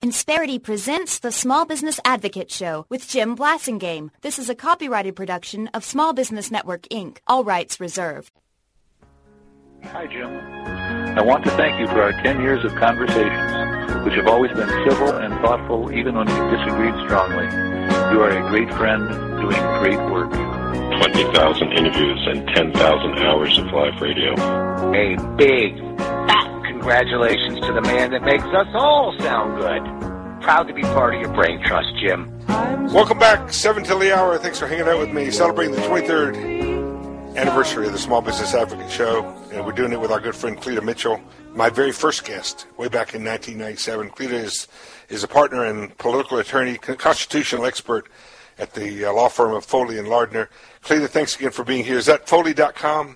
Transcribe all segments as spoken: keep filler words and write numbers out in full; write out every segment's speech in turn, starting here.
Insperity presents the Small Business Advocate Show with Jim Blasingame. This is a copyrighted production of Small Business Network, Incorporated. All rights reserved. Hi, Jim. I want to thank you for our ten years of conversations, which have always been civil and thoughtful, even when we disagreed strongly. You are a great friend doing great work. twenty thousand interviews and ten thousand hours of live radio. A big, fat congratulations to the man that makes us all sound good. Proud to be part of your brain trust, Jim. Welcome back, seven till the hour. Thanks for hanging out with me, celebrating the twenty-third anniversary of the Small Business Advocate Show. And we're doing it with our good friend Cleta Mitchell, my very first guest, way back in nineteen ninety-seven. Cleta is, is a partner and political attorney, constitutional expert at the uh, law firm of Foley and Lardner. Cleta, thanks again for being here. Is that Foley dot com?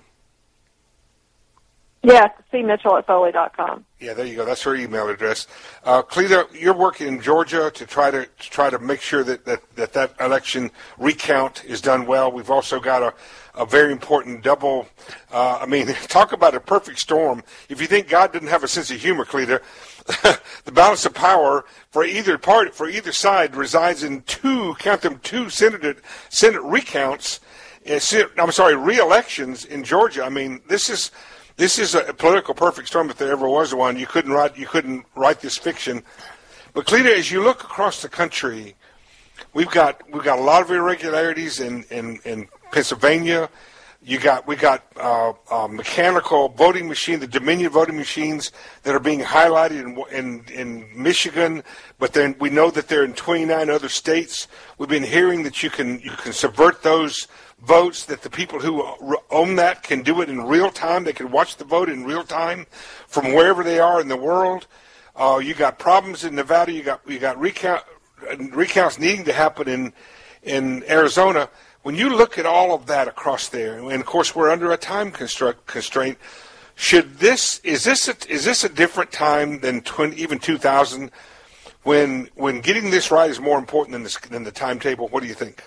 Yes, C Mitchell at Foley dot com. Yeah, there you go. That's her email address. Uh, Cleta, you're working in Georgia to try to, to try to make sure that that, that that election recount is done well. We've also got a, a very important double. Uh, I mean, talk about a perfect storm. If you think God didn't have a sense of humor, Cleta, the balance of power for either part, for either side, resides in two. Count them, two Senate Senate recounts. Uh, I'm sorry, re-elections in Georgia. I mean, this is. This is a political perfect storm if there ever was one. You couldn't write you couldn't write this fiction. But Cleta, as you look across the country, we've got we've got a lot of irregularities in, in, in Pennsylvania. You got we got uh, uh, mechanical voting machine, the Dominion voting machines that are being highlighted in in, in Michigan, but then we know that they're in twenty-nine other states. We've been hearing that you can you can subvert those votes, that the people who own that can do it in real time. They can watch the vote in real time from wherever they are in the world. Uh, you got problems in Nevada. You got you got recount recounts needing to happen in in Arizona. When you look at all of that across there, and of course we're under a time construct, constraint, should this is this a, is this a different time than twenty, even two thousand, when when getting this right is more important than this, than the timetable? What do you think?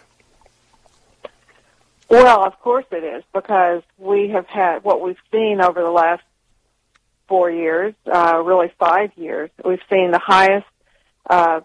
Well, of course it is, because we have had what we've seen over the last four years, uh, really five years. We've seen the highest uh,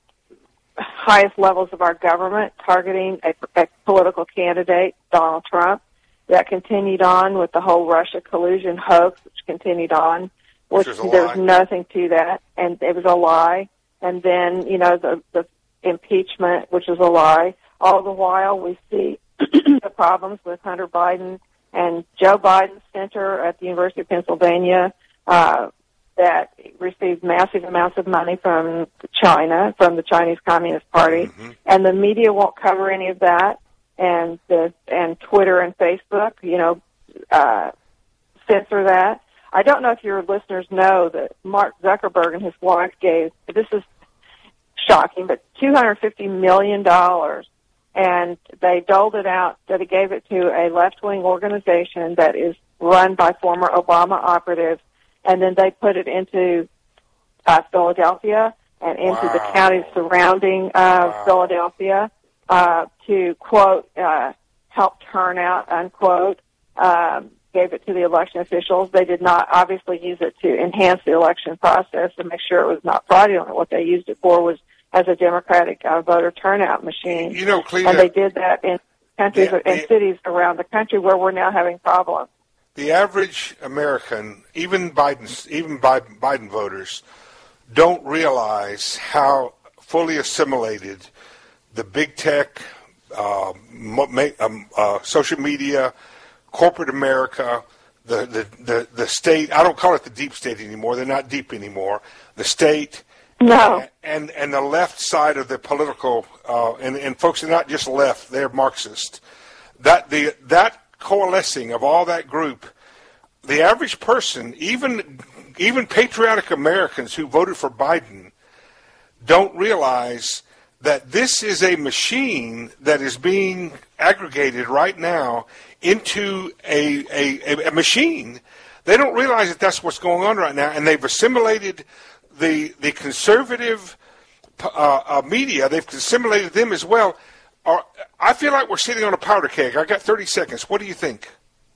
highest levels of our government targeting a, a political candidate, Donald Trump. That continued on with the whole Russia collusion hoax, which continued on. Which Which there was nothing to that, and it was a lie. And then, you know, the, the impeachment, which is a lie. All the while, we see the problems with Hunter Biden and Joe Biden's center at the University of Pennsylvania uh, that received massive amounts of money from China, from the Chinese Communist Party, mm-hmm. and the media won't cover any of that, and the and Twitter and Facebook, you know, uh, censor that. I don't know if your listeners know that Mark Zuckerberg and his wife gave, this is shocking, but two hundred fifty million dollars. And they doled it out, that he gave it to a left-wing organization that is run by former Obama operatives, and then they put it into uh, Philadelphia and into wow. the counties surrounding uh, wow. Philadelphia uh, to, quote, uh, help turn out, unquote, um, gave it to the election officials. They did not obviously use it to enhance the election process and make sure it was not fraudulent. What they used it for was as a Democratic uh, voter turnout machine. You know, Cleta, and they did that in countries the, and the, cities around the country where we're now having problems. The average American, even Biden's, even Biden voters, don't realize how fully assimilated the big tech, uh, um, uh, social media, corporate America, the, the, the, the state, I don't call it the deep state anymore, they're not deep anymore, the state, no. And and the left side of the political, uh, and, and folks are not just left, they're Marxist. That the that coalescing of all that group, the average person, even even patriotic Americans who voted for Biden, don't realize that this is a machine that is being aggregated right now into a a, a machine. They don't realize that that's what's going on right now, and they've assimilated the the conservative uh, uh, media. They've assimilated them as well. Are, I feel like we're sitting on a powder keg. I got thirty seconds. What do you think?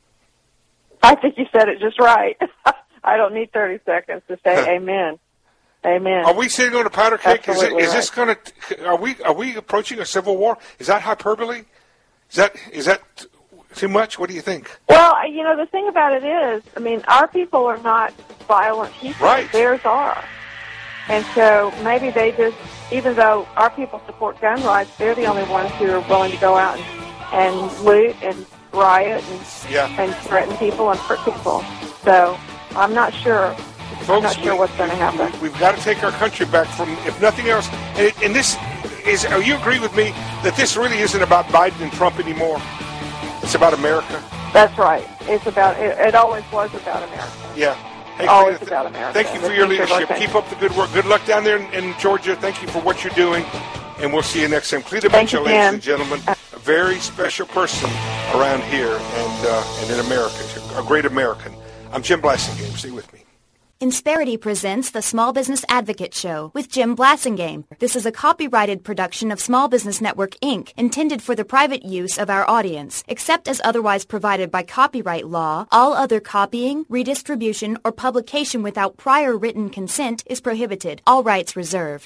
I think you said it just right. I don't need thirty seconds to say amen. Amen. Are we sitting on a powder keg? Is, it, Absolutely is this going to? Are we are we approaching a civil war? Is that hyperbole? Is that is that too much? What do you think? Well, you know, the thing about it is, I mean, our people are not violent people. Right. Theirs are. And so maybe they just, even though our people support gun rights, they're the only ones who are willing to go out and, and loot and riot and, yeah. and threaten people and hurt people. So I'm not sure. Folks, I'm not sure we, what's going to happen. We, we've got to take our country back from, if nothing else, and, it, and this is, oh, you agree with me that this really isn't about Biden and Trump anymore? It's about America? That's right. It's about, it, it always was about America. Yeah. Hey, always Frida, about America. Thank you for your leadership. Keep up the good work. Good luck down there in, in Georgia. Thank you for what you're doing, and we'll see you next time. Cleta Mitchell, ladies and gentlemen, a very special person around here and uh, and in America, a great American. I'm Jim Blasingame. Stay with me. Insperity presents the Small Business Advocate Show with Jim Blasingame. This is a copyrighted production of Small Business Network, Incorporated, intended for the private use of our audience. Except as otherwise provided by copyright law, all other copying, redistribution, or publication without prior written consent is prohibited. All rights reserved.